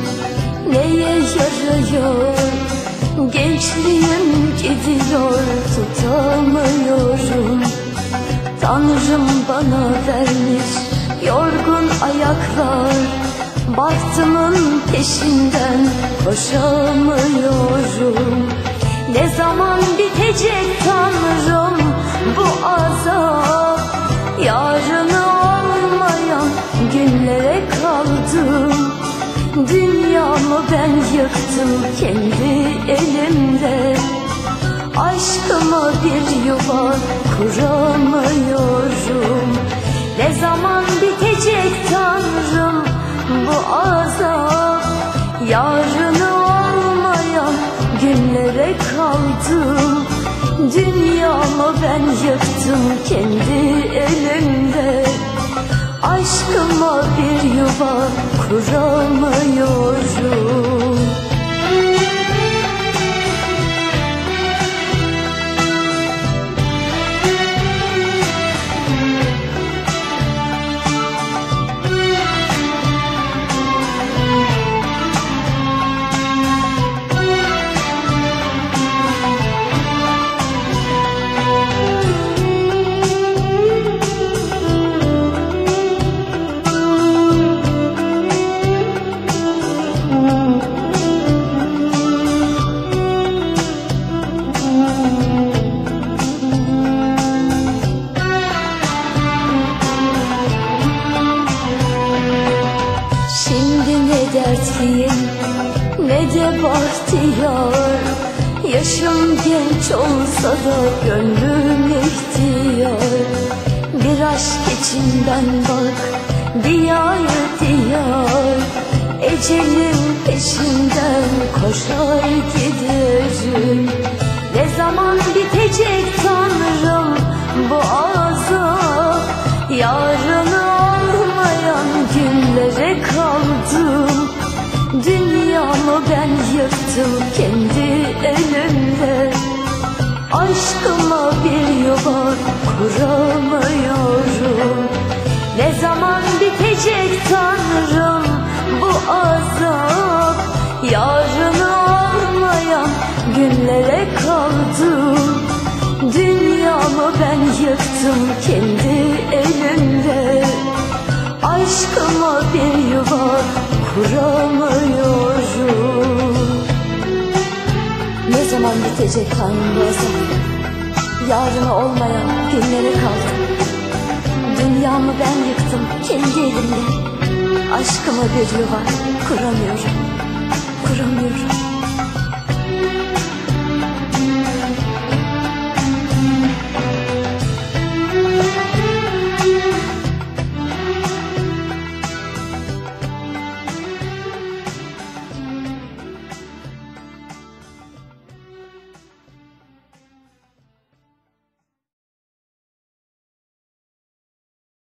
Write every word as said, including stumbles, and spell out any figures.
neye yarıyor? Gençliğim gidiyor, tutamıyorum. Tanrım bana vermiş yorgun ayaklar, bahtımın peşinden koşamıyorum. Ne zaman bitecek Tanrım bu azap? Yarını olmayan günlere kaldım. Dünyamı ben yıktım kendi elimle. Aşkıma bir yuva kuramıyorum. Ne zaman bitecek Tanrım bu azap? Yarını olmayan günlere kaldım. Dünyamı ben yıktım kendi elimle. Aşkıma bir yuva kuramıyorum. Dertliyim ne de bahtiyar, yaşım genç olsa da gönlüm ihtiyar. Bir aşk içinden bak diyar diyar, ecelin peşinden koşar giderim. Ne zaman bitecek Tanrım bu azap? Yarını olmayan günlere kaldım. Dünyamı ben yıktım kendi elimle. Aşkıma bir yuva kuramıyorum. Ne zaman bitecek Tanrım bu azap? Yarını olmayan günlere kaldım. Dünyamı ben yıktım kendi elimle. Aşkıma bir yuva kuramıyorum. Ne zaman bitecek Tanrım bu azap? Yarını olmayan günlere kaldım. Dünyamı ben yıktım kendi elimle. Aşkıma bir yuva kuramıyorum, kuramıyorum.